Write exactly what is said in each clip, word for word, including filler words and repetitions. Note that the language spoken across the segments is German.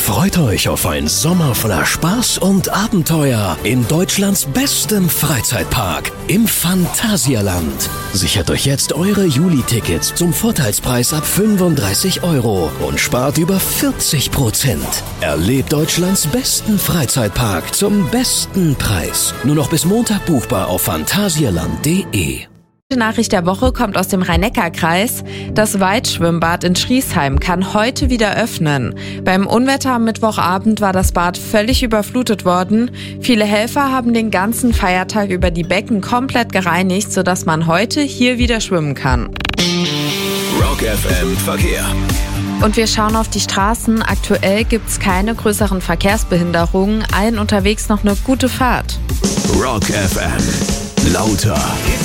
Freut euch auf ein Sommer voller Spaß und Abenteuer in Deutschlands bestem Freizeitpark, im Phantasialand. Sichert euch jetzt eure Juli-Tickets zum Vorteilspreis ab fünfunddreißig Euro und spart über vierzig Prozent. Erlebt Deutschlands besten Freizeitpark zum besten Preis. Nur noch bis Montag buchbar auf phantasialand punkt de. Die Nachricht der Woche kommt aus dem Rhein-Neckar-Kreis. Das Weitschwimmbad in Schriesheim kann heute wieder öffnen. Beim Unwetter am Mittwochabend war das Bad völlig überflutet worden. Viele Helfer haben den ganzen Feiertag über die Becken komplett gereinigt, sodass man heute hier wieder schwimmen kann. Rock F M Verkehr. Und wir schauen auf die Straßen. Aktuell gibt's keine größeren Verkehrsbehinderungen. Allen unterwegs noch eine gute Fahrt. Rock F M. Lauter.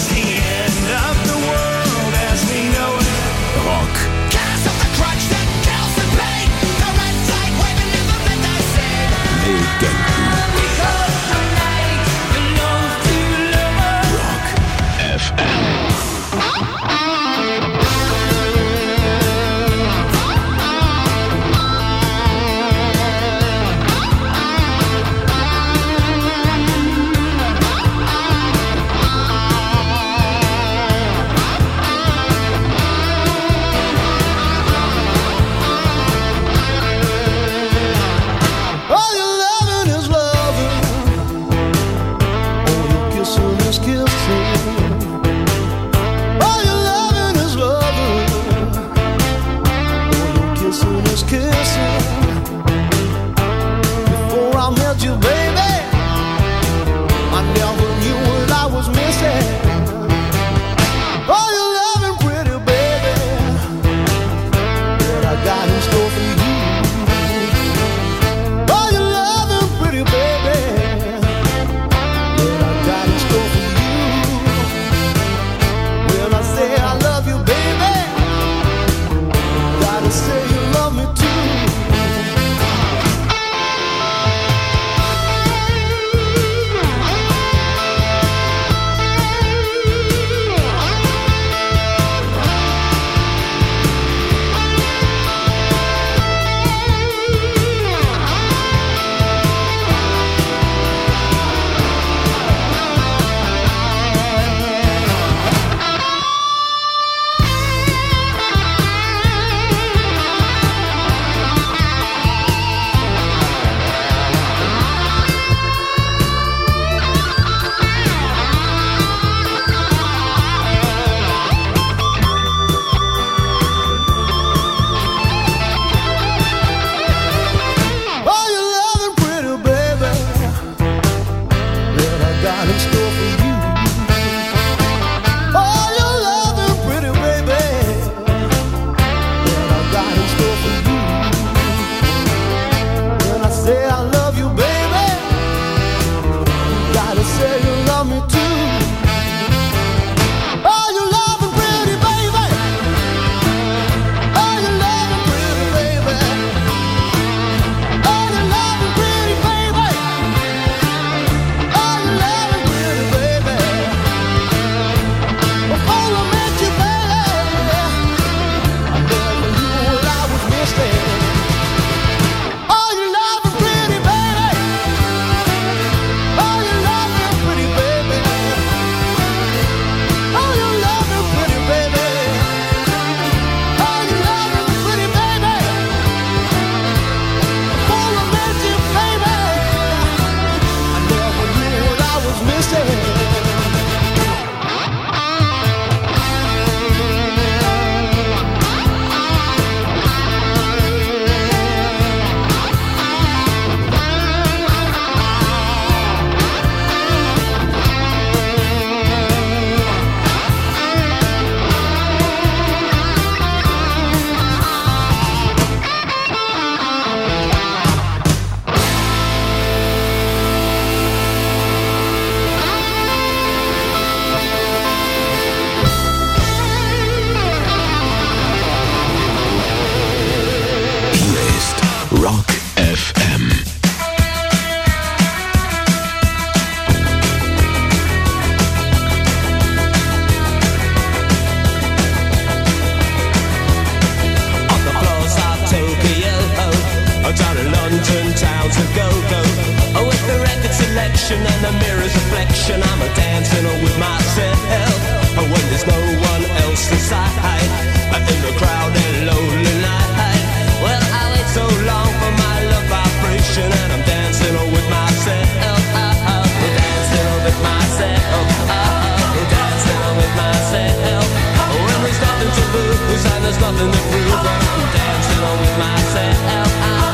Rock. Legenden. Rock F M. Baby direction and the mirror's reflection. I'm a dancing with myself when there's no one else inside. In the crowd and lonely night. Well, I wait so long for my love vibration, and I'm dancing with myself. I'm dancing with myself. I'm dancing with myself. When there's nothing to lose and there's nothing to prove, I'm dancing with myself.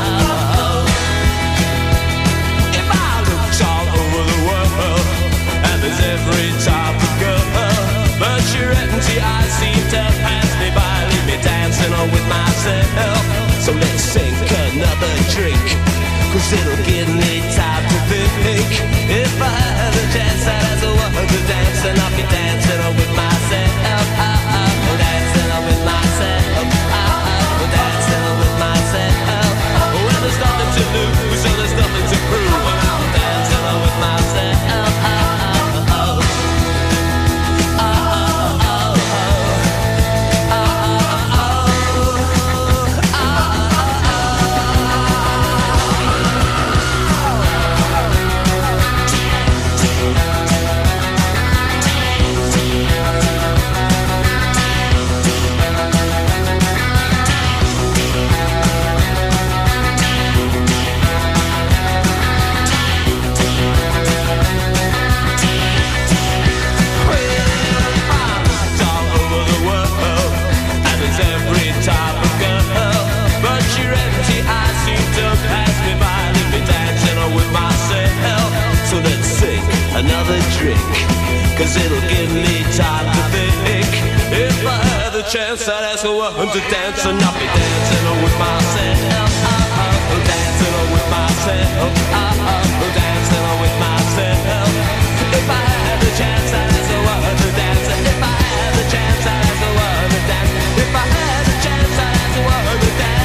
There's every type of girl, but you're empty, I seem to pass me by. Leave me dancing on with myself. So let's sink another drink, cause it'll give me time to think. If I had a chance, I'd ask a woman to dance, and I'll be dancing on with myself. I'm dancing on with myself. I'm dancing on with myself. Well, there's nothing to lose, so there's nothing to prove, and I'm dancing on with myself. Another drink, cause it'll give me time to think. If I had the chance, I'd ask a woman to dance, and I'll be dancing with myself. I'm dancing with myself. I'm dancing with myself. If I had the chance, I'd ask a woman to dance. If I had the chance, I'd ask a woman to dance. If I had the chance, I'd ask a woman to dance.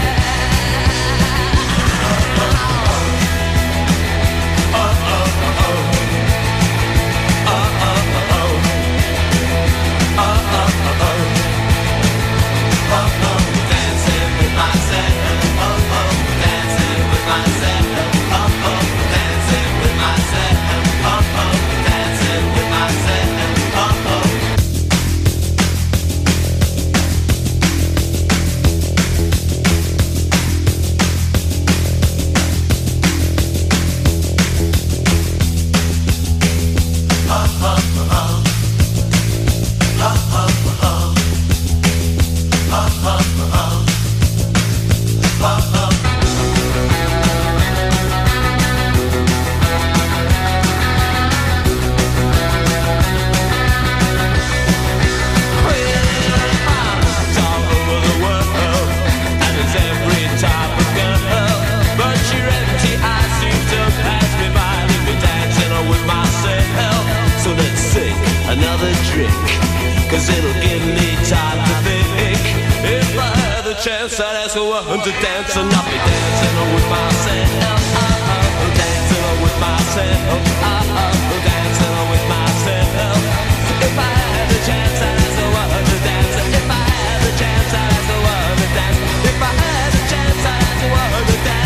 Another drink, cause it'll give me time to think. If I had the chance, I'd ask a woman to dance, and I'll be dancing with myself. I'm dancing with myself. I'm dancing with myself. If I had the chance, I'd ask a woman to dance. If I had the chance, I'd ask a woman to dance. If I had the chance, I'd ask a woman to dance.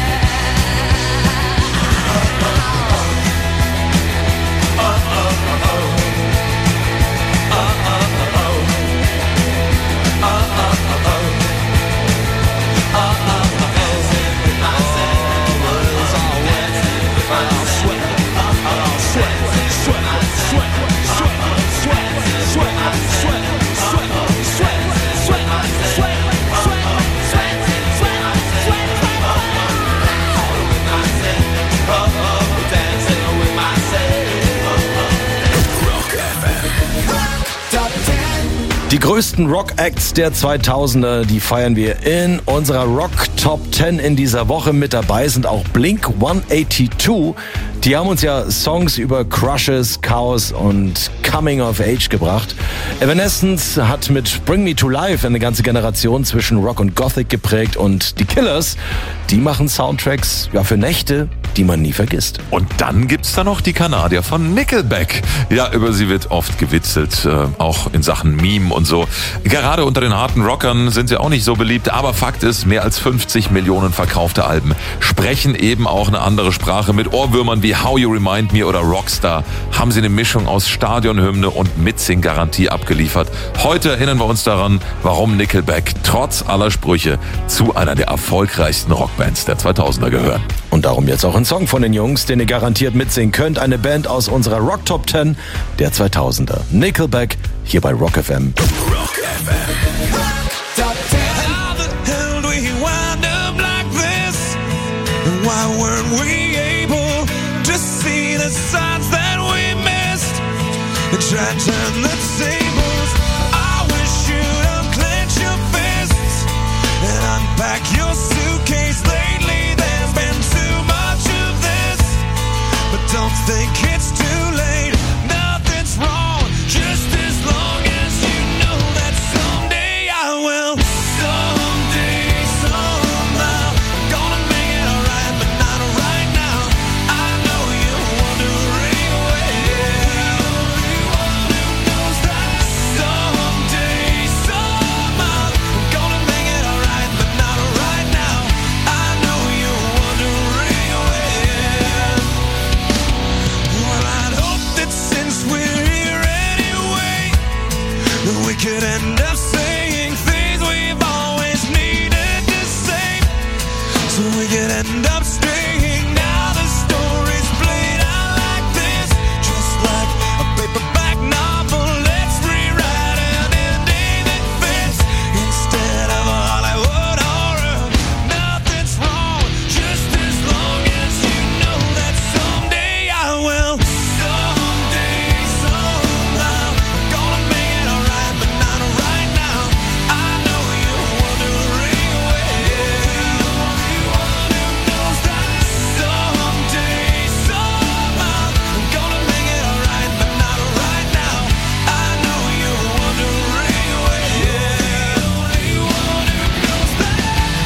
Die größten Rock-Acts der zweitausender, die feiern wir in unserer Rock Top zehn in dieser Woche. Mit dabei sind auch Blink hundertzweiundachtzig. Die haben uns ja Songs über Crushes, Chaos und Coming of Age gebracht. Evanescence hat mit Bring Me to Life eine ganze Generation zwischen Rock und Gothic geprägt. Und die Killers, die machen Soundtracks ja, für Nächte die man nie vergisst. Und dann gibt's da noch die Kanadier von Nickelback. Ja, über sie wird oft gewitzelt, äh, auch in Sachen Meme und so. Gerade unter den harten Rockern sind sie auch nicht so beliebt, aber Fakt ist, mehr als fünfzig Millionen verkaufte Alben sprechen eben auch eine andere Sprache. Mit Ohrwürmern wie How You Remind Me oder Rockstar haben sie eine Mischung aus Stadionhymne und Mitsing-Garantie abgeliefert. Heute erinnern wir uns daran, warum Nickelback trotz aller Sprüche zu einer der erfolgreichsten Rockbands der zweitausender gehören. Und darum jetzt auch ein Song von den Jungs, den ihr garantiert mitsingen könnt. Eine Band aus unserer Rock Top zehn der zweitausender. Nickelback, hier bei Rock F M. Rock F M. Top ten. How the hell do we wind up like this? Why weren't we able to see the signs that we missed? Try to turn the tables. I wish you'd unclench your fists and unpack your suitcase. Lately there's been too much of this, but don't think it's too late. Nothing's wrong, just as long as you know that someday I will. Someday, somehow, I'm gonna make it alright, but not right now. I know you're wondering where. Who knows that someday, somehow, I'm gonna make it alright, but not right now. I know you're wondering where. Well, I'd hope that since we're here anyway, that we could end up saying things we've always needed to say. So we could end up staying. Now the story's played out like this, just like a paperback novel. Let's rewrite an ending that fits instead of a Hollywood horror. Nothing's wrong, just as long as you know that someday I will. Someday, somehow, I'm gonna make it alright, but not right now. I know you're wondering where. Who knows that someday, somehow, I'm gonna make it alright, but not right now. I know you're wondering where. Only one who knows that.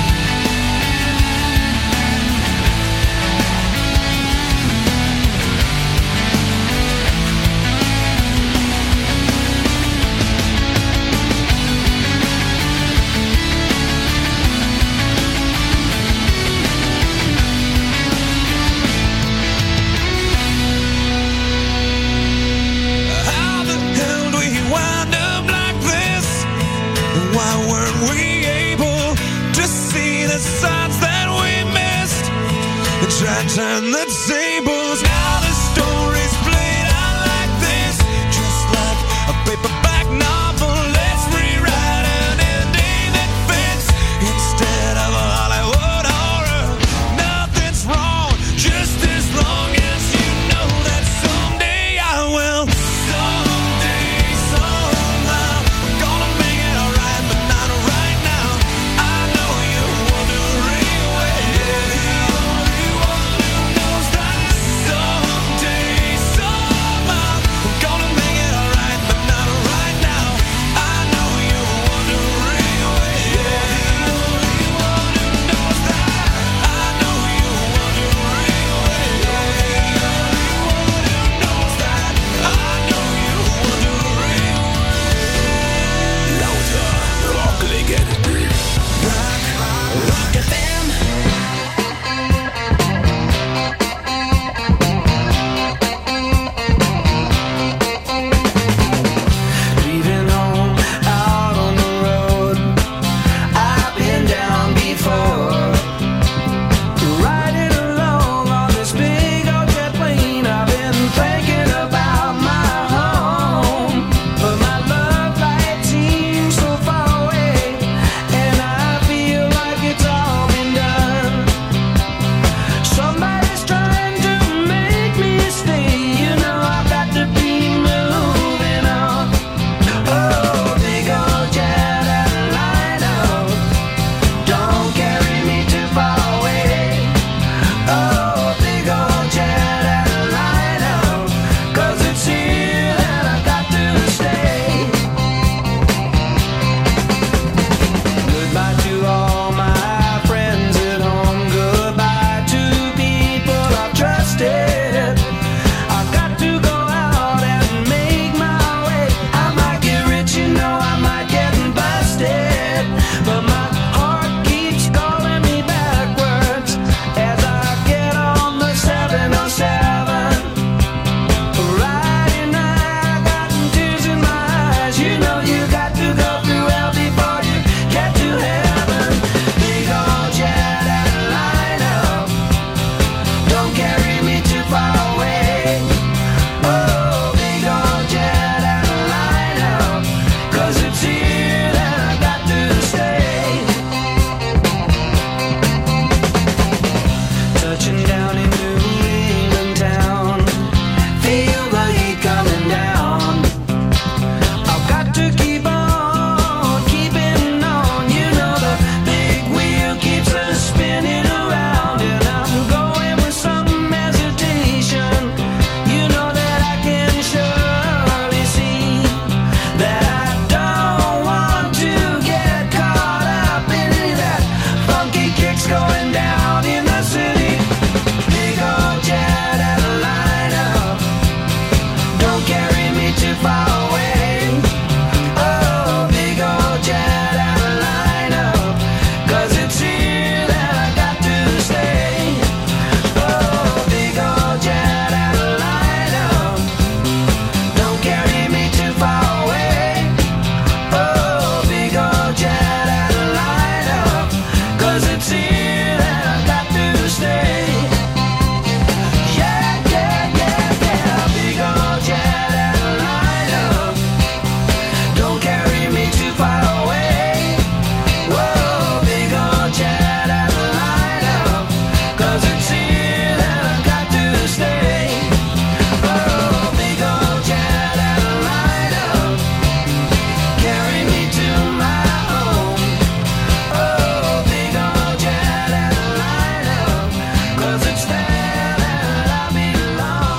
How the hell do we wind up like this? Why weren't we able to see the signs that we missed? Try to turn the tables. Now the story's played out like this, just like a paperback novel. Let's rewrite an ending that fits instead of a Hollywood horror. Nothing's wrong, just as long as you know that someday I will. Someday, somehow, I'm gonna make it alright, but not right now. I know you're wondering where. Who knows that someday,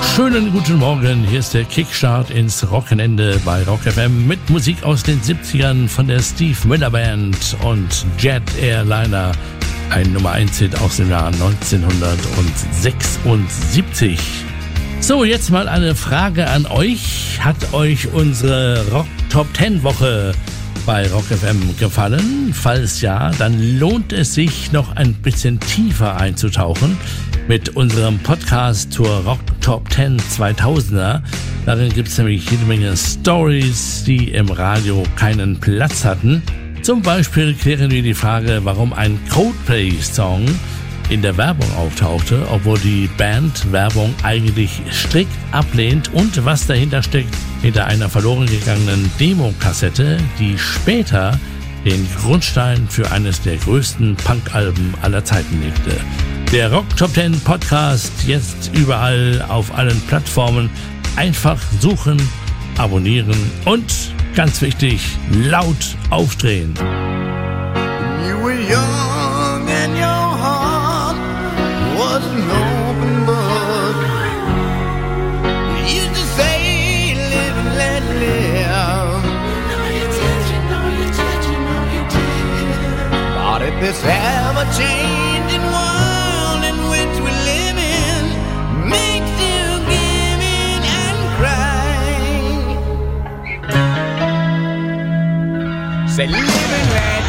Schönen guten Morgen, hier ist der Kickstart ins Wochenende bei Rock F M mit Musik aus den siebzigern von der Steve Miller Band und Jet Airliner, ein Nummer eins Hit aus dem Jahr neunzehnhundertsechsundsiebzig. So, jetzt mal eine Frage an euch. Hat euch unsere Rock Top zehn Woche bei Rock F M gefallen? Falls ja, dann lohnt es sich, noch ein bisschen tiefer einzutauchen mit unserem Podcast zur Rock Top zehn zweitausender. Darin gibt es nämlich jede Menge Stories, die im Radio keinen Platz hatten. Zum Beispiel klären wir die Frage, warum ein Coldplay-Song in der Werbung auftauchte, obwohl die Band Werbung eigentlich strikt ablehnt, und was dahinter steckt, hinter einer verloren gegangenen Demokassette, die später den Grundstein für eines der größten Punk-Alben aller Zeiten legte. Der Rock Top zehn Podcast jetzt überall auf allen Plattformen. Einfach suchen, abonnieren und ganz wichtig, laut aufdrehen. You were young and your heart was an open book. You used to say, live and let live. No, you did, you know you did, you know you did. But if this ever-changing world in which we live in makes you give in and cry, say, live and let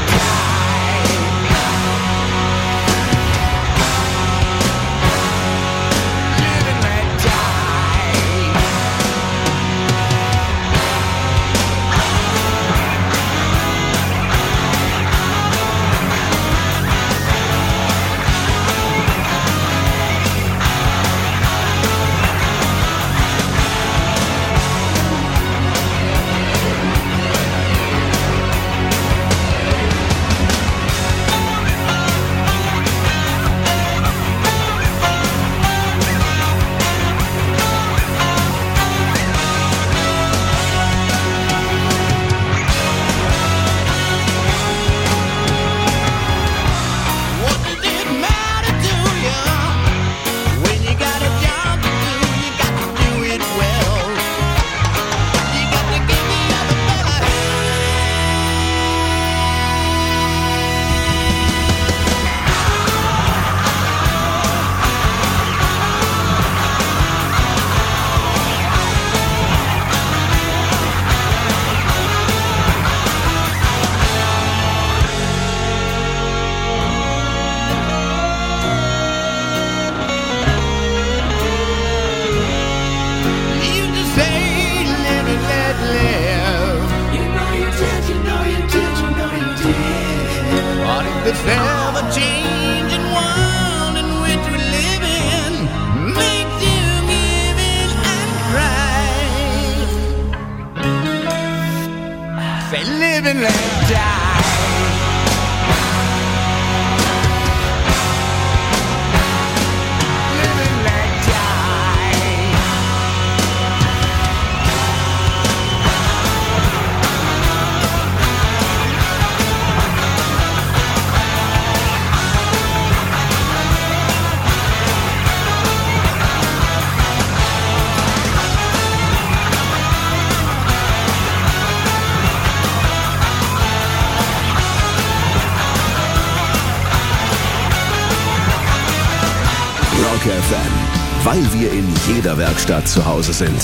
Rock F M, weil wir in jeder Werkstatt zu Hause sind.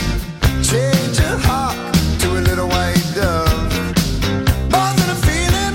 Change your heart to a little white dove. More than a feeling.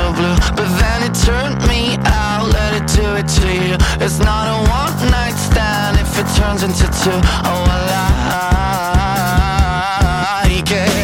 so blue, but then it turned me out. Let it do it to you. It's not a one night stand if it turns into two. Oh, I like it.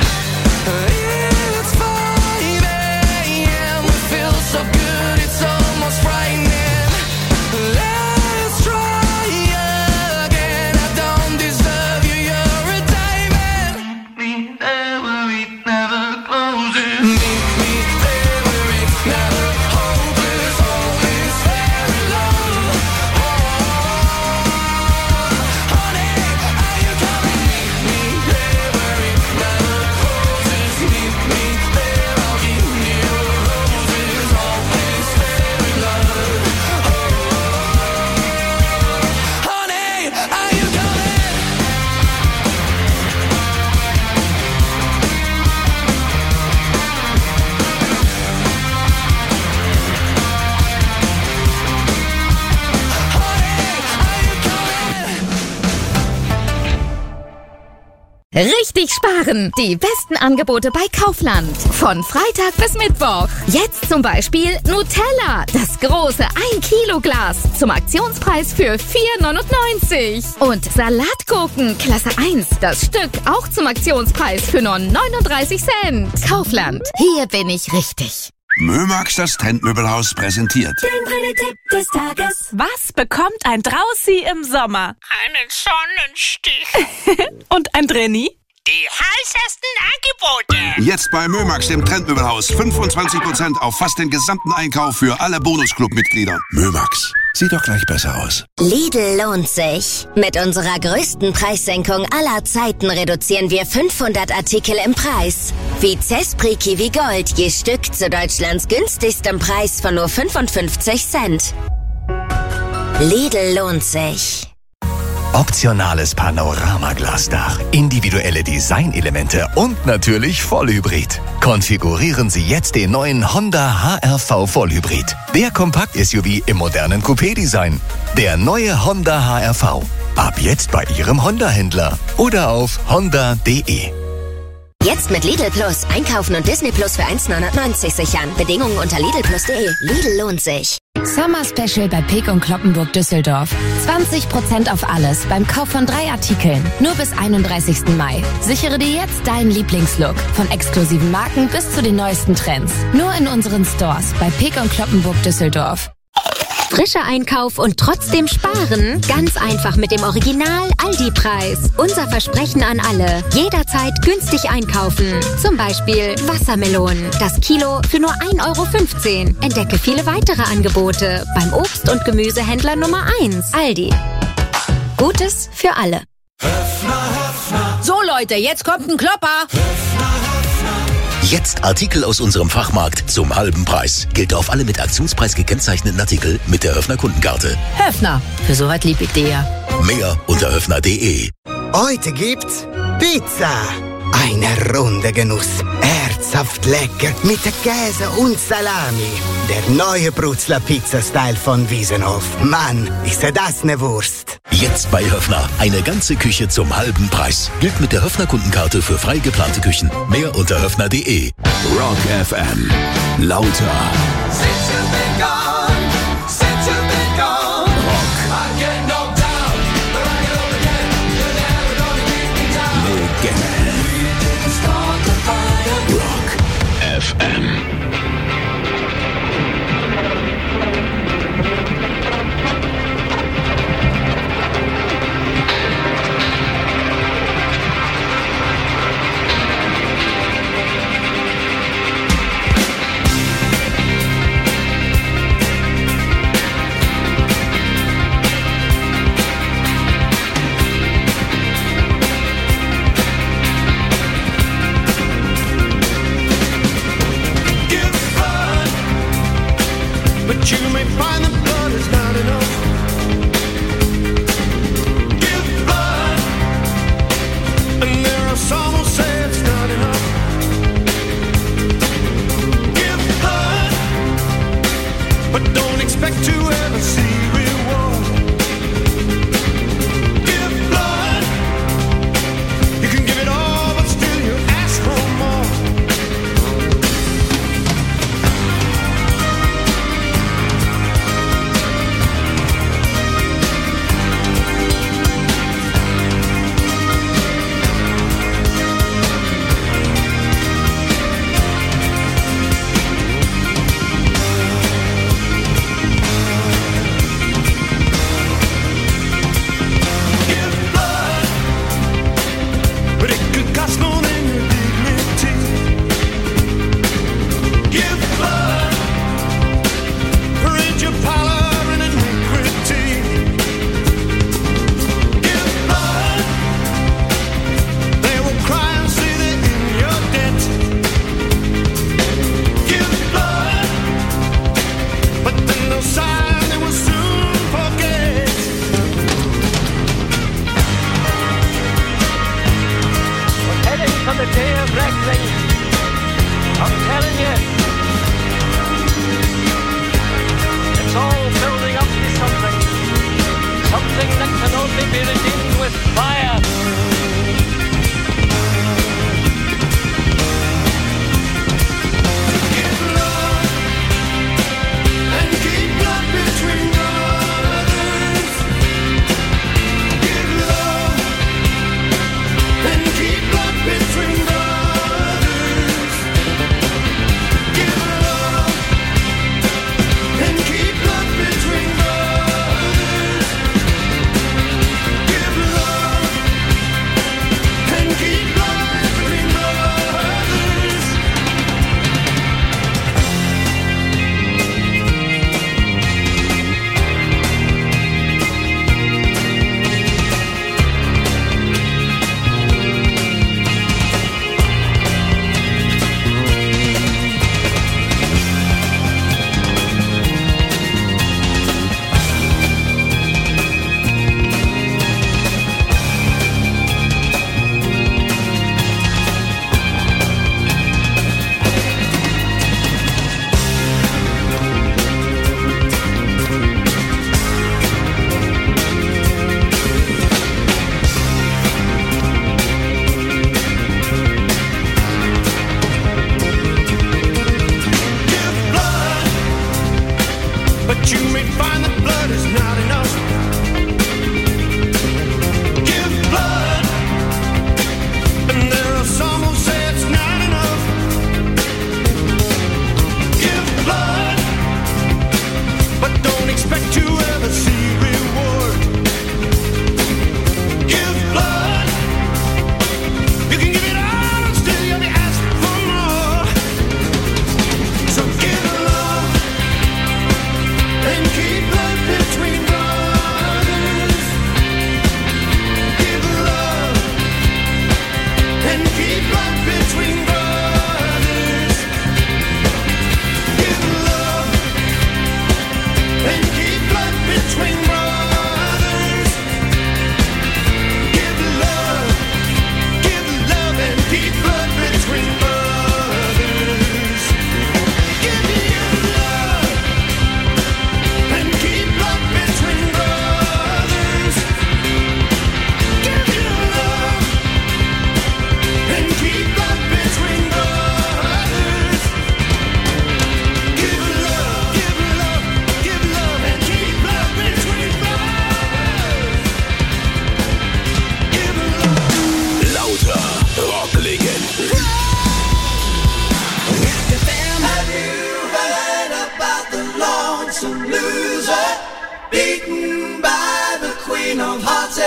It's five a.m. It feels so good, it's almost frightening. Let's try again. I don't deserve you, you're a diamond. Me there where it never closes. Meet me there where it's never hopeless. Always very low. Oh, honey, are you coming? Meet me there where it never closes. Meet me there, I'll give you roses. Always very low. Oh, honey, are you coming? Richtig sparen! Die besten Angebote bei Kaufland. Von Freitag bis Mittwoch. Jetzt zum Beispiel Nutella. Das große ein Kilo Glas. Zum Aktionspreis für vier neunundneunzig. Und Salatgurken Klasse eins. Das Stück auch zum Aktionspreis für nur neununddreißig Cent. Kaufland. Hier bin ich richtig. Mömax, das Trendmöbelhaus, präsentiert. Tipp des Tages. Was bekommt ein Draußi im Sommer? Einen Sonnenstich. Und ein Drenni? Die heißesten Angebote. Jetzt bei Mömax, dem Trendmöbelhaus. fünfundzwanzig Prozent auf fast den gesamten Einkauf für alle Bonusclub-Mitglieder. Mömax. Sieht doch gleich besser aus. Lidl lohnt sich. Mit unserer größten Preissenkung aller Zeiten reduzieren wir fünfhundert Artikel im Preis. Wie Zespri Kiwi Gold, je Stück zu Deutschlands günstigstem Preis von nur fünfundfünfzig Cent. Lidl lohnt sich. Optionales Panoramaglasdach, individuelle Designelemente und natürlich Vollhybrid. Konfigurieren Sie jetzt den neuen Honda H R V Vollhybrid. Der Kompakt-S U V im modernen Coupé-Design. Der neue Honda H R V. Ab jetzt bei Ihrem Honda-Händler oder auf honda punkt de. Jetzt mit Lidl Plus. Einkaufen und Disney Plus für eins neunundneunzig sichern. Bedingungen unter lidl plus punkt de. Lidl lohnt sich. Summer Special bei Peek und Kloppenburg Düsseldorf. zwanzig Prozent auf alles beim Kauf von drei Artikeln. Nur bis einunddreißigsten Mai. Sichere dir jetzt deinen Lieblingslook. Von exklusiven Marken bis zu den neuesten Trends. Nur in unseren Stores bei Peek und Kloppenburg Düsseldorf. Frischer Einkauf und trotzdem sparen? Ganz einfach mit dem Original Aldi-Preis. Unser Versprechen an alle. Jederzeit günstig einkaufen. Zum Beispiel Wassermelonen. Das Kilo für nur ein Euro fünfzehn. Entdecke viele weitere Angebote beim Obst- und Gemüsehändler Nummer eins. Aldi. Gutes für alle. So Leute, jetzt kommt ein Klopper. Jetzt Artikel aus unserem Fachmarkt zum halben Preis. Gilt auf alle mit Aktionspreis gekennzeichneten Artikel mit der Höfner Kundenkarte. Höfner, für so was lieb ich dir ja. Mehr unter höfner punkt de. Heute gibt's Pizza. Eine runde Genuss. Herzhaft lecker mit Käse und Salami. Der neue Brutzler Pizza-Style von Wiesenhof. Mann, ist das eine Wurst. Jetzt bei Höfner. Eine ganze Küche zum halben Preis. Gilt mit der Höfner Kundenkarte für frei geplante Küchen. Mehr unter höfner punkt de. Rock F M. Lauter. F M.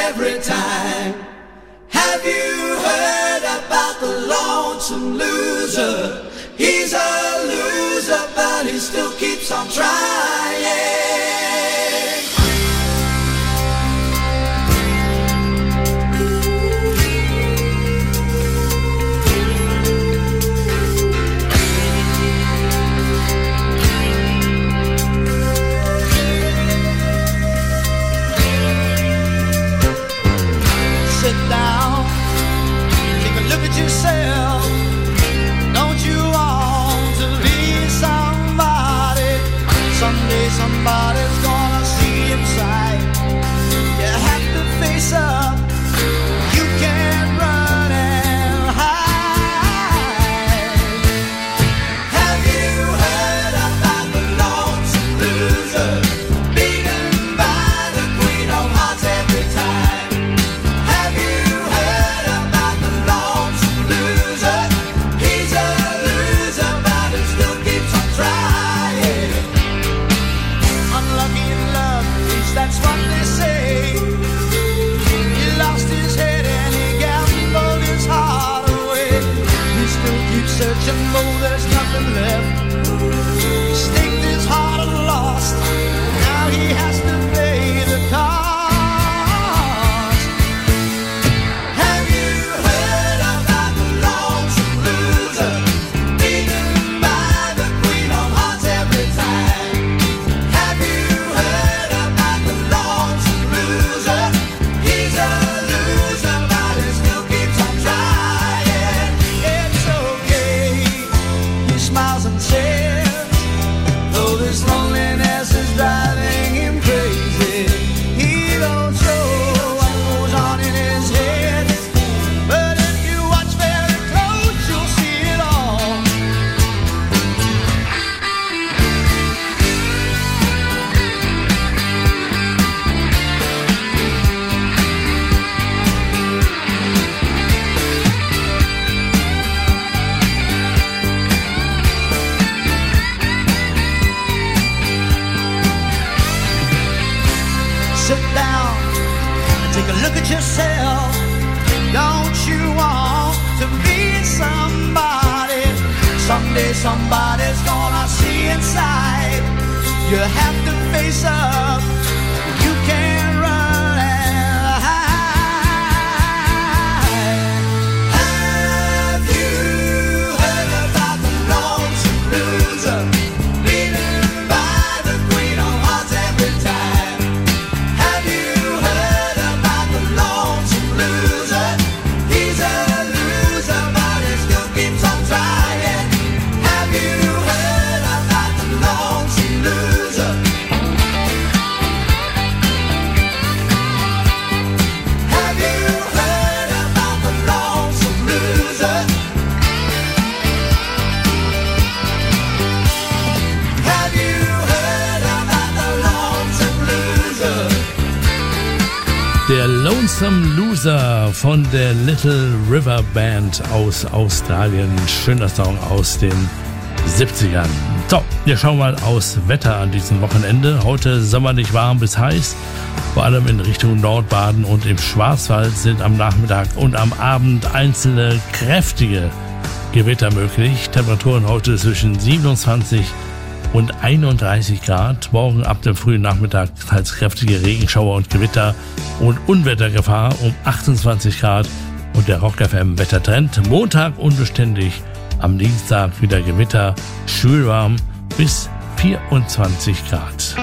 every time. Have you heard about the lonesome loser? He's a loser, but he still keeps on trying. Sit down, take a look at yourself. Don't you want to be somebody? Someday somebody's gonna see inside. You have to face up. You can't run and hide. Have you heard about the lonesome loser? Beaten by the queen of hearts every time. Have you heard about the lonesome loser? He's a loser, but he still keeps on trying. Unlucky in love, at least that's what they say. He lost his head and he gambled his heart away. He still keeps searching, though there's nothing left. He staked his heart and lost. Now he has to pay the cost. Have you heard about the lonesome loser? Beaten by the queen of hearts every time. Have you heard about the lonesome loser? He's a loser, but he still keeps on trying. It's okay, he smiles and says, though this loneliness is driving him crazy. He don't show what goes on in his head, but if you watch very close, you'll see it all. Sit down and take a look at yourself. Don't you want to be somebody? Someday somebody's gonna see inside. You have to face up. You can't run and hide. Have you heard about the lonesome loser? Beaten by the queen of hearts every time. Have you heard about the lonesome loser? He's a loser, but he still keeps on trying. Have you heard about the lonesome loser? Have you heard about the lonesome loser? Have you heard about the lonesome loser? Der Lonesome Loser von der Little River Band aus Australien. Schöner Song aus den siebzigern. So, wir schauen mal aufs Wetter an diesem Wochenende. Heute sommerlich warm bis heiß. Vor allem in Richtung Nordbaden und im Schwarzwald sind am Nachmittag und am Abend einzelne kräftige Gewitter möglich. Temperaturen heute zwischen siebenundzwanzig und einunddreißig Grad. Morgen ab dem frühen Nachmittag teils kräftige Regenschauer und Gewitter und Unwettergefahr um achtundzwanzig Grad. Und der Rock F M Wettertrend. Montag unbeständig, am Dienstag wieder Gewitter, schwülwarm bis vierundzwanzig Grad.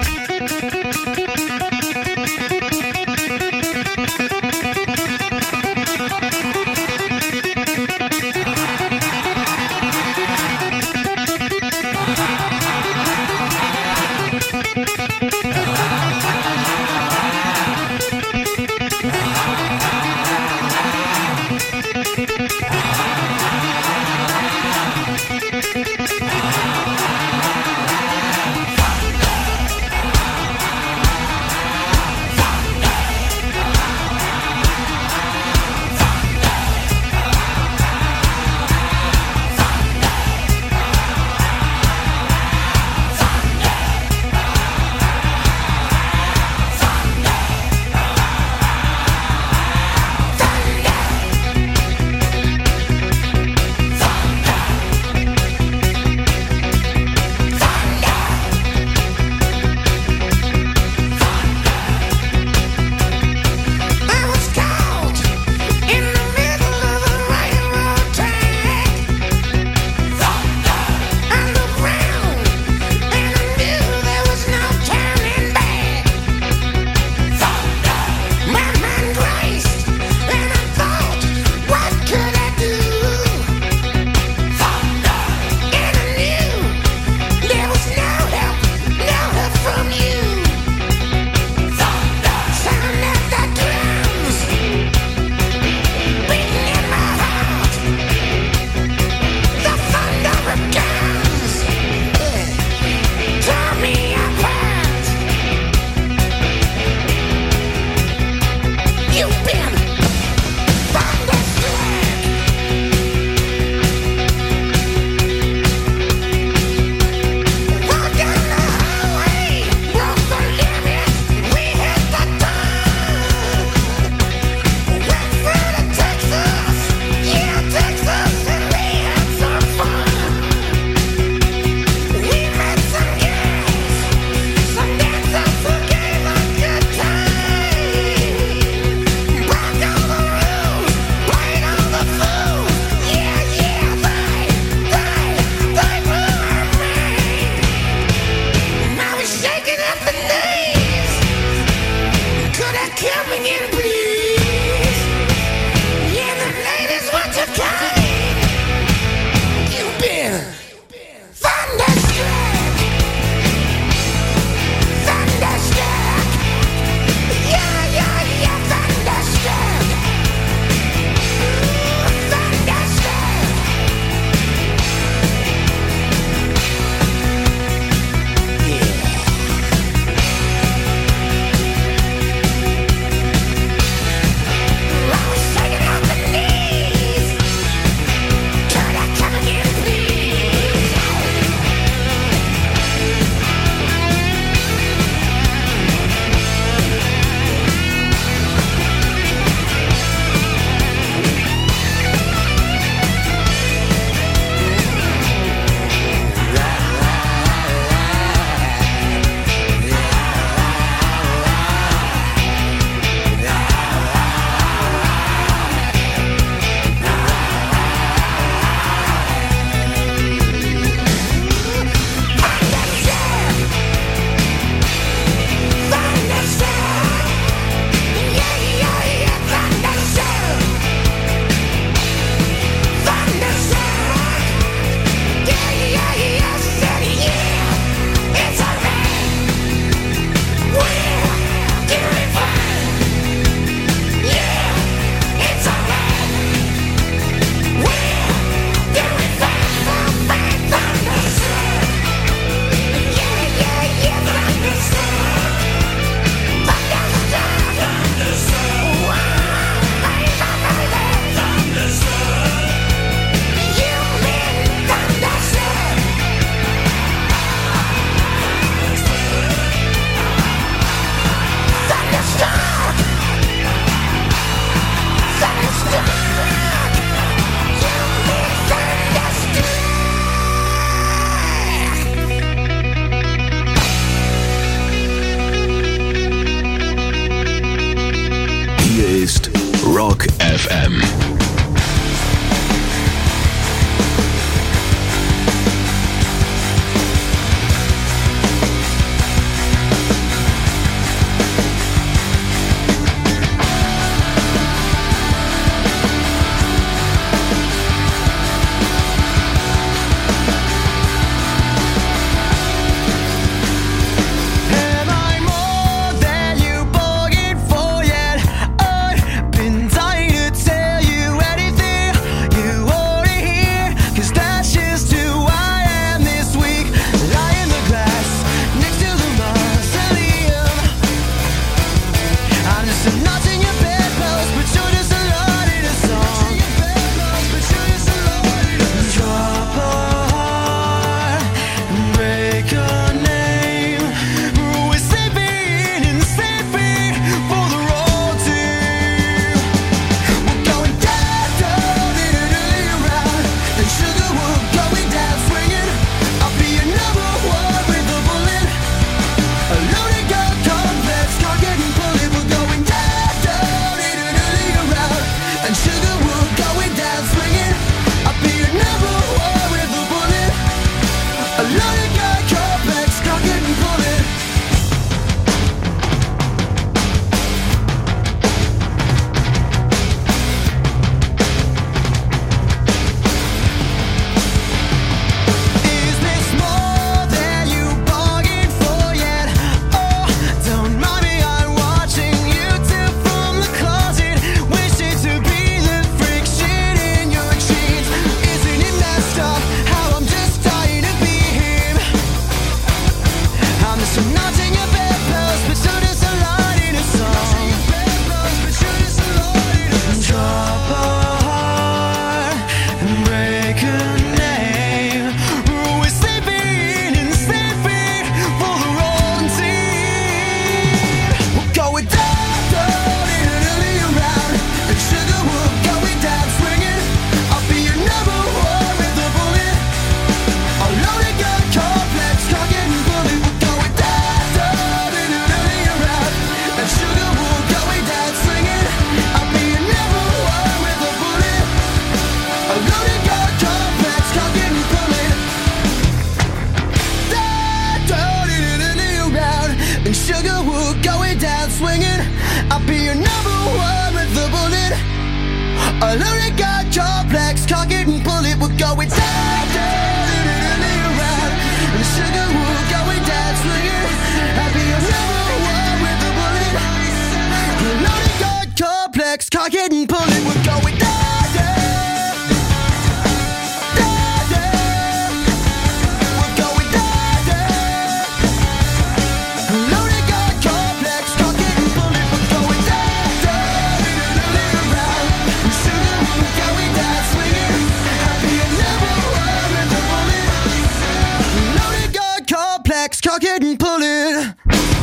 I'll be your number one with the bullet. A loaded gun, complex, cock it and pull it. We're going down, down, down, around. The sugar will going down, swinging. I'll be your number one with the bullet. A loaded gun, complex, cock it and pull it. We're going down. Cock it and pull it.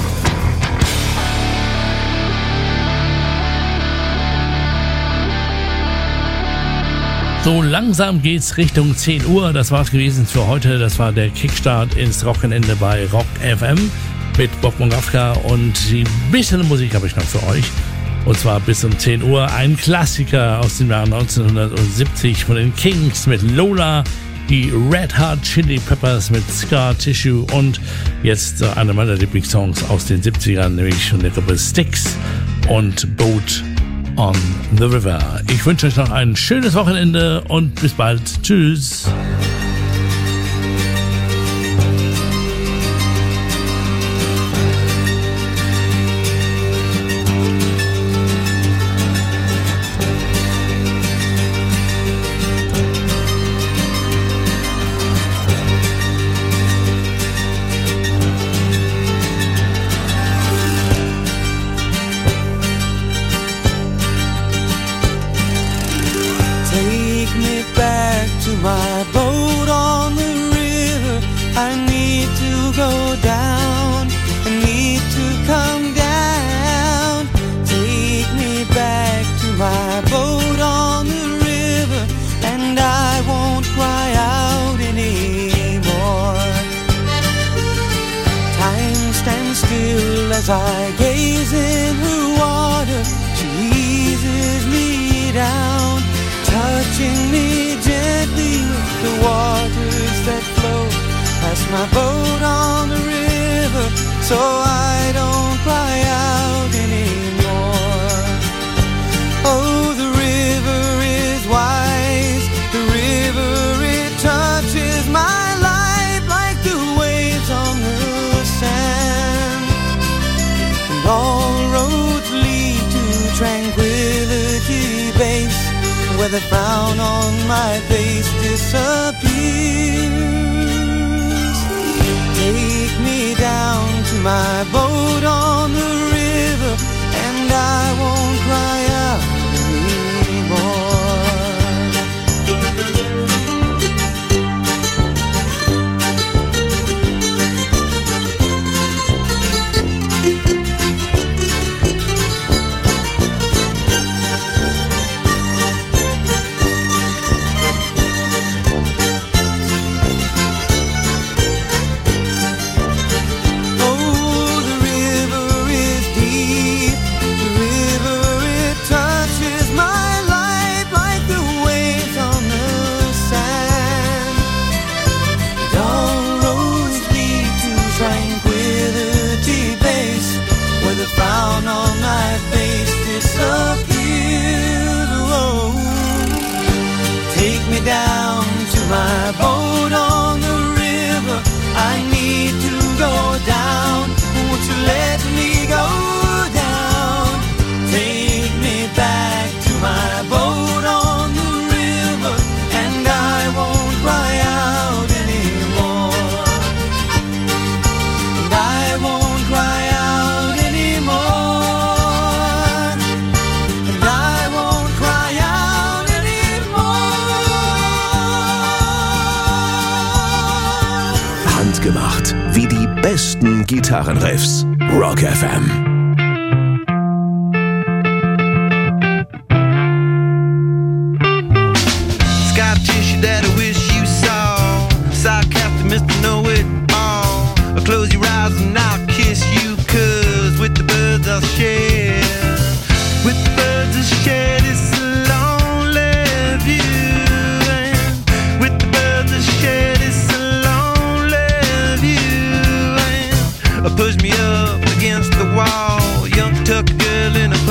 So langsam geht's Richtung zehn Uhr. Das war's gewesen für heute. Das war der Kickstart ins Wochenende bei Rock F M mit Bob Mongafka. Und die bisschen Musik habe ich noch für euch. Und zwar bis um zehn Uhr ein Klassiker aus dem Jahr neunzehnhundertsiebzig von den Kings mit Lola. Die Red Hot Chili Peppers mit Scar Tissue und jetzt äh, eine meiner Lieblingssongs aus den siebzigern, nämlich von der Gruppe Styx und Boat on the River. Ich wünsche euch noch ein schönes Wochenende und bis bald. Tschüss. My boat on the river, I need to go down, I need to come down. Take me back to my boat on the river, and I won't cry out anymore. Time stands still as I gaze in her water, she eases me down, touching me gently with the waters that flow past my boat on the river, so I don't cry out anymore. Oh, the river is wise, the river, it touches my life like the waves on the sand, and all roads lead to Tranquility Base, where the frown on my face disappears. Take me down to my boat on the river, and I won't cry out anymore. Down to my boat on the river, I need to go down. Won't you let me go down? Take me back to my boat on the river, and I won't cry out anymore. And I won't cry out anymore. And I won't cry out anymore. Handgemacht, wie die besten Gitarrenriffs. Rock F M. Scar tissue that I wish you saw. Sarcastic Mister Know-It-All. Close your eyes and I'll kiss you, 'cause with the birds I'll share. With the birds I'll share this lonely view. And with the birds I'll share this lonely view. And push me up against the wall, young tuck girl in a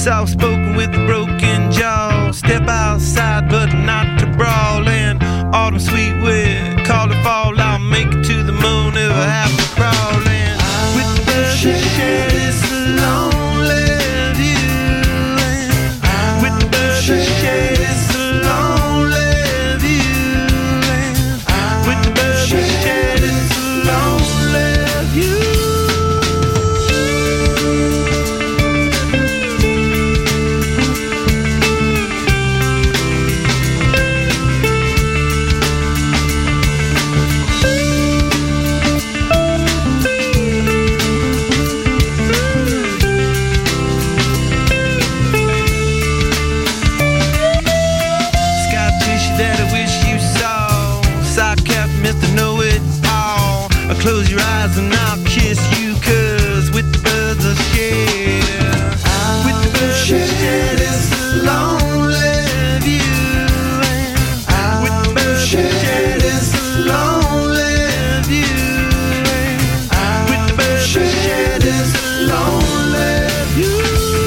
soft-spoken with a broken jaw. Step outside, but not to brawl. And autumn sweet with call it fall. I'll make it to the moon if I have to crawl. And with the birds that share this lonely view. And with the birds that share this lonely view. And with the birds that share this lonely view. Close your eyes and I'll kiss you, cause with the birds I share, with the birds I share this lonely view, and with the birds I share this lonely view, and with the birds I share this lonely view.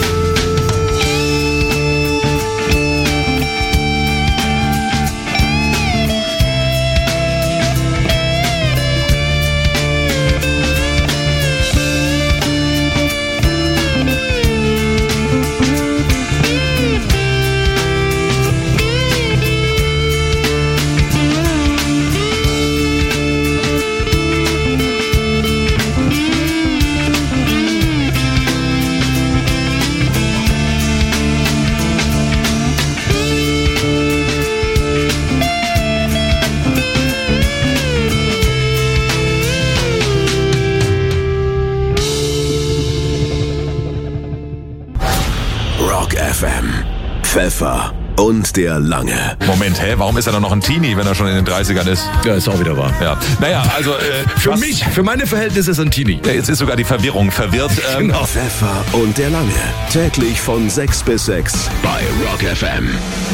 Pfeffer und der Lange. Moment, hä? Warum ist er dann noch ein Teenie, wenn er schon in den dreißigern ist? Ja, ist auch wieder wahr. Ja. Naja, also... Äh, für was, mich, für meine Verhältnisse ist er ein Teenie. Ja, jetzt ist sogar die Verwirrung verwirrt. Ähm, genau. Pfeffer und der Lange. Täglich von sechs bis sechs bei Rock F M.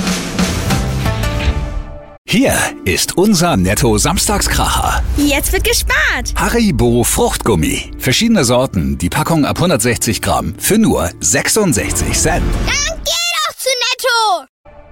Hier ist unser Netto-Samstagskracher. Jetzt wird gespart. Haribo Fruchtgummi. Verschiedene Sorten, die Packung ab hundertsechzig Gramm für nur sechsundsechzig Cent. Dann geh doch zu Netto.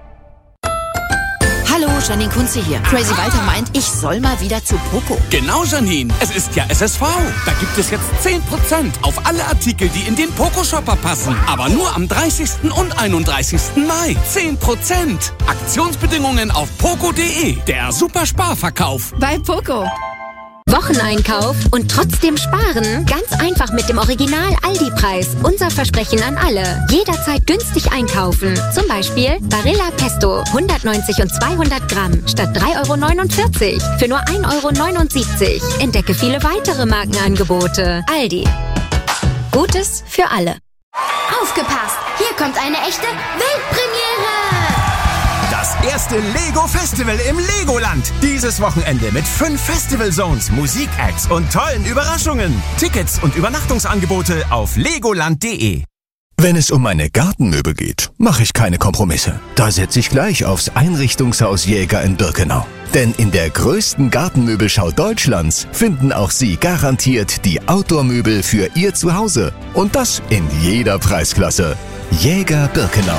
Hallo, Janine Kunze hier. Crazy Walter meint, ich soll mal wieder zu Poco. Genau, Janine. Es ist ja S S V. Da gibt es jetzt zehn Prozent auf alle Artikel, die in den Poco-Shopper passen. Aber nur am dreißigsten und einunddreißigsten Mai. zehn Prozent. Aktionsbedingungen auf poco punkt de. Der Super-Sparverkauf. Bei Poco. Wocheneinkauf und trotzdem sparen? Ganz einfach mit dem Original-Aldi-Preis. Unser Versprechen an alle. Jederzeit günstig einkaufen. Zum Beispiel Barilla Pesto hundertneunzig und zweihundert Gramm statt drei Euro neunundvierzig für nur ein Euro neunundsiebzig. Entdecke viele weitere Markenangebote. Aldi. Gutes für alle. Aufgepasst! Hier kommt eine echte Weltpremiere! Das erste Lego-Festival im Legoland. Dieses Wochenende mit fünf Festival-Zones, Musikacts und tollen Überraschungen. Tickets und Übernachtungsangebote auf legoland punkt de. Wenn es um meine Gartenmöbel geht, mache ich keine Kompromisse. Da setze ich gleich aufs Einrichtungshaus Jäger in Birkenau. Denn in der größten Gartenmöbelschau Deutschlands finden auch Sie garantiert die Outdoor-Möbel für Ihr Zuhause. Und das in jeder Preisklasse. Jäger Birkenau.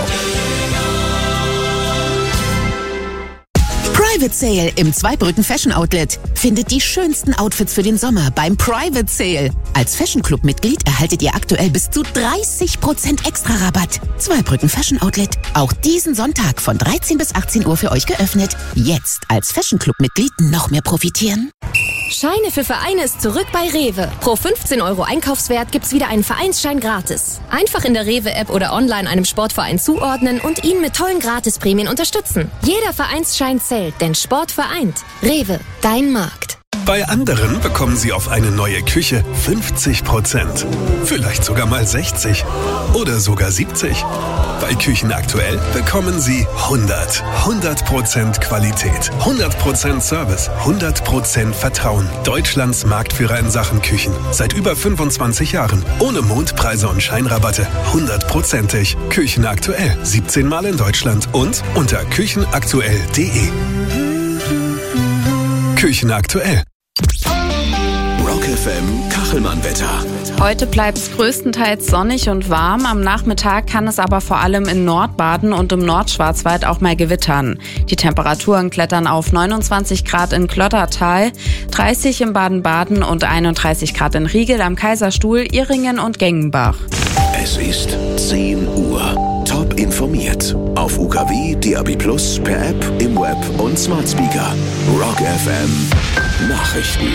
Private Sale im Zweibrücken Fashion Outlet. Findet die schönsten Outfits für den Sommer beim Private Sale. Als Fashion Club Mitglied erhaltet ihr aktuell bis zu dreißig Prozent extra Rabatt. Zweibrücken Fashion Outlet. Auch diesen Sonntag von dreizehn bis achtzehn Uhr für euch geöffnet. Jetzt als Fashion Club Mitglied noch mehr profitieren. Scheine für Vereine ist zurück bei Rewe. Pro fünfzehn Euro Einkaufswert gibt's wieder einen Vereinsschein gratis. Einfach in der Rewe-App oder online einem Sportverein zuordnen und ihn mit tollen Gratisprämien unterstützen. Jeder Vereinsschein zählt, denn Sport vereint. Rewe, dein Markt. Bei anderen bekommen Sie auf eine neue Küche fünfzig Prozent. Vielleicht sogar mal sechzig oder sogar siebzig. Bei Küchen aktuell bekommen Sie hundert. hundert Prozent Qualität, hundert Prozent Service, hundert Prozent Vertrauen. Deutschlands Marktführer in Sachen Küchen. Seit über fünfundzwanzig Jahren. Ohne Mondpreise und Scheinrabatte. hundertprozentig. Küchen aktuell. siebzehn Mal in Deutschland und unter küchenaktuell punkt de. Küchen aktuell. Rock F F M Kachelmann-Wetter. Heute bleibt es größtenteils sonnig und warm. Am Nachmittag kann es aber vor allem in Nordbaden und im Nordschwarzwald auch mal gewittern. Die Temperaturen klettern auf neunundzwanzig Grad in Klottertal, dreißig in Baden-Baden und einunddreißig Grad in Riegel am Kaiserstuhl, Ihringen und Gengenbach. Es ist zehn Uhr. Top informiert. Auf U K W, D A B Plus, per App, im Web und Smart Speaker. Rock F M Nachrichten.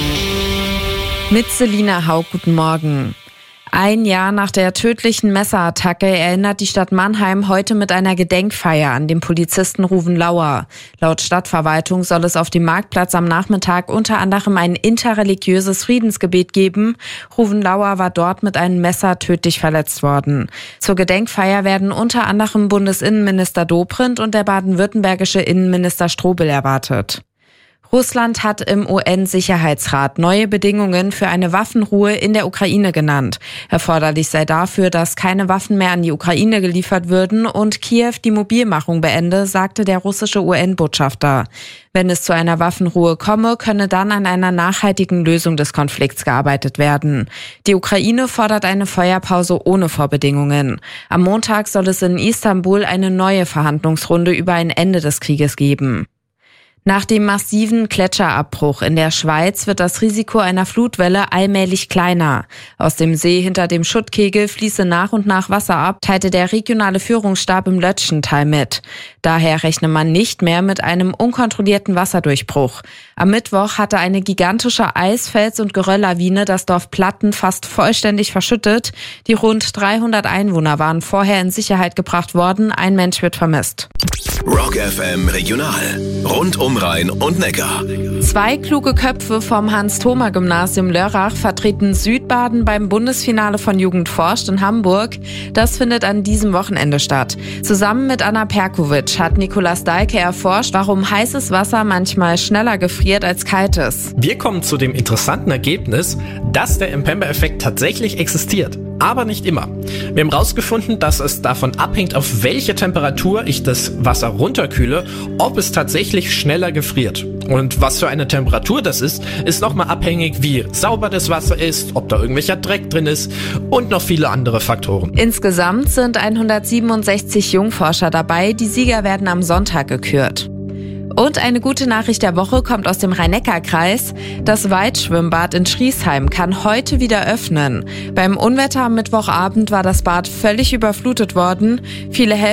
Mit Selina Haug, guten Morgen. Ein Jahr nach der tödlichen Messerattacke erinnert die Stadt Mannheim heute mit einer Gedenkfeier an den Polizisten Ruven Lauer. Laut Stadtverwaltung soll es auf dem Marktplatz am Nachmittag unter anderem ein interreligiöses Friedensgebet geben. Ruven Lauer war dort mit einem Messer tödlich verletzt worden. Zur Gedenkfeier werden unter anderem Bundesinnenminister Dobrindt und der baden-württembergische Innenminister Strobel erwartet. Russland hat im U N-Sicherheitsrat neue Bedingungen für eine Waffenruhe in der Ukraine genannt. Erforderlich sei dafür, dass keine Waffen mehr an die Ukraine geliefert würden und Kiew die Mobilmachung beende, sagte der russische U N-Botschafter. Wenn es zu einer Waffenruhe komme, könne dann an einer nachhaltigen Lösung des Konflikts gearbeitet werden. Die Ukraine fordert eine Feuerpause ohne Vorbedingungen. Am Montag soll es in Istanbul eine neue Verhandlungsrunde über ein Ende des Krieges geben. Nach dem massiven Gletscherabbruch in der Schweiz wird das Risiko einer Flutwelle allmählich kleiner. Aus dem See hinter dem Schuttkegel fließe nach und nach Wasser ab, teilte der regionale Führungsstab im Lötschental mit. Daher rechne man nicht mehr mit einem unkontrollierten Wasserdurchbruch. Am Mittwoch hatte eine gigantische Eis-, Fels- und Gerölllawine das Dorf Platten fast vollständig verschüttet. Die rund dreihundert Einwohner waren vorher in Sicherheit gebracht worden. Ein Mensch wird vermisst. Rock F M Regional. Rund um Rhein und Neckar. Zwei kluge Köpfe vom Hans-Thoma-Gymnasium Lörrach vertreten Südbaden beim Bundesfinale von Jugend forscht in Hamburg. Das findet an diesem Wochenende statt. Zusammen mit Anna Perkovic hat Nikolaus Dahlke erforscht, warum heißes Wasser manchmal schneller gefriert als kaltes. Wir kommen zu dem interessanten Ergebnis, dass der Mpemba-Effekt tatsächlich existiert. Aber nicht immer. Wir haben herausgefunden, dass es davon abhängt, auf welche Temperatur ich das Wasser runterkühle, ob es tatsächlich schneller gefriert. Und was für eine Temperatur das ist, ist nochmal abhängig, wie sauber das Wasser ist, ob da irgendwelcher Dreck drin ist und noch viele andere Faktoren. Insgesamt sind hundertsiebenundsechzig Jungforscher dabei. Die Sieger werden am Sonntag gekürt. Und eine gute Nachricht der Woche kommt aus dem Rhein-Neckar-Kreis. Das Waldschwimmbad in Schriesheim kann heute wieder öffnen. Beim Unwetter am Mittwochabend war das Bad völlig überflutet worden. Viele Helfer